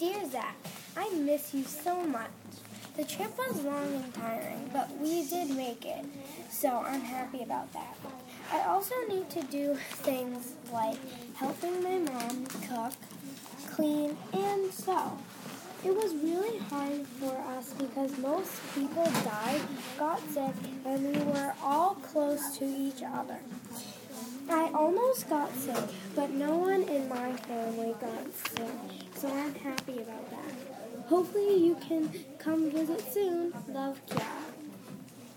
Dear Zach, I miss you so much. The trip was long and tiring, but we did make it, so I'm happy about that. I also need to do things like helping my mom cook, clean, and sew. It was really hard for us because most people died, got sick, and we were all close to each other. I almost got sick, but no one in my family got sick, so I'm happy about that. Hopefully you can come visit soon. Love, Kiara.